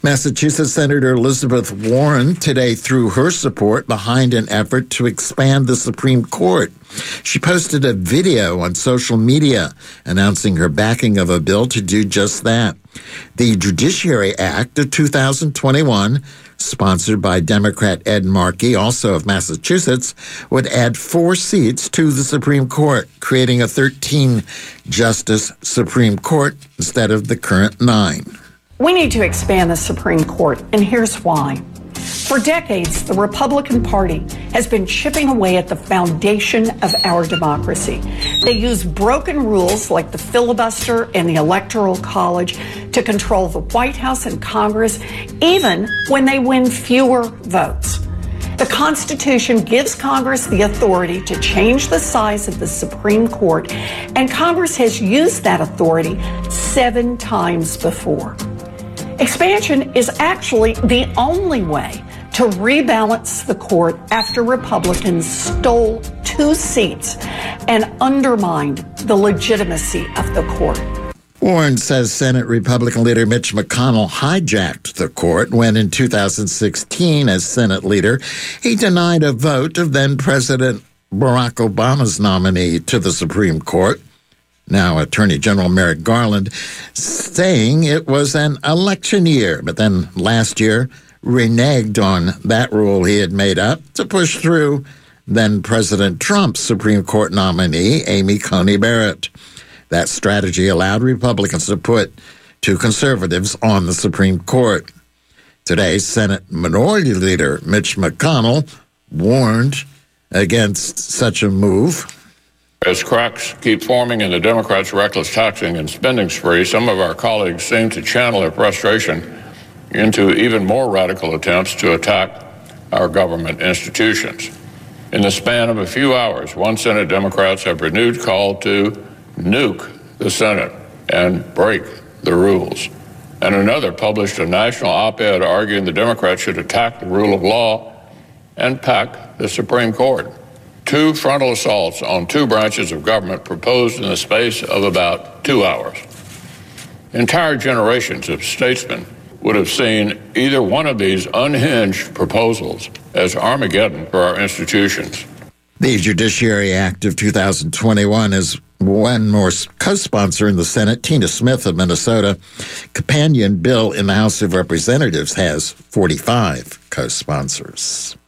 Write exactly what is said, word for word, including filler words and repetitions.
Massachusetts Senator Elizabeth Warren today threw her support behind an effort to expand the Supreme Court. She posted a video on social media announcing her backing of a bill to do just that. The Judiciary Act of two thousand twenty-one, sponsored by Democrat Ed Markey, also of Massachusetts, would add four seats to the Supreme Court, creating a thirteen-justice Supreme Court instead of the current nine. We need to expand the Supreme Court, and here's why. For decades, the Republican Party has been chipping away at the foundation of our democracy. They use broken rules like the filibuster and the Electoral College to control the White House and Congress, even when they win fewer votes. The Constitution gives Congress the authority to change the size of the Supreme Court, and Congress has used that authority seven times before. Expansion is actually the only way to rebalance the court after Republicans stole two seats and undermined the legitimacy of the court. Warren says Senate Republican leader Mitch McConnell hijacked the court when in two thousand sixteen, as Senate leader, he denied a vote of then-President Barack Obama's nominee to the Supreme Court, now Attorney General Merrick Garland, saying it was an election year, but then last year reneged on that rule he had made up to push through then-President Trump's Supreme Court nominee, Amy Coney Barrett. That strategy allowed Republicans to put two conservatives on the Supreme Court. Today, Senate Minority Leader Mitch McConnell warned against such a move. As cracks keep forming in the Democrats' reckless taxing and spending spree, some of our colleagues seem to channel their frustration into even more radical attempts to attack our government institutions. In the span of a few hours, one Senate Democrats have renewed call to nuke the Senate and break the rules. And another published a national op-ed arguing the Democrats should attack the rule of law and pack the Supreme Court. Two frontal assaults on two branches of government proposed in the space of about two hours. Entire generations of statesmen would have seen either one of these unhinged proposals as Armageddon for our institutions. The Judiciary Act of two thousand twenty-one is one more co-sponsor in the Senate, Tina Smith of Minnesota. Companion bill in the House of Representatives has forty-five co-sponsors.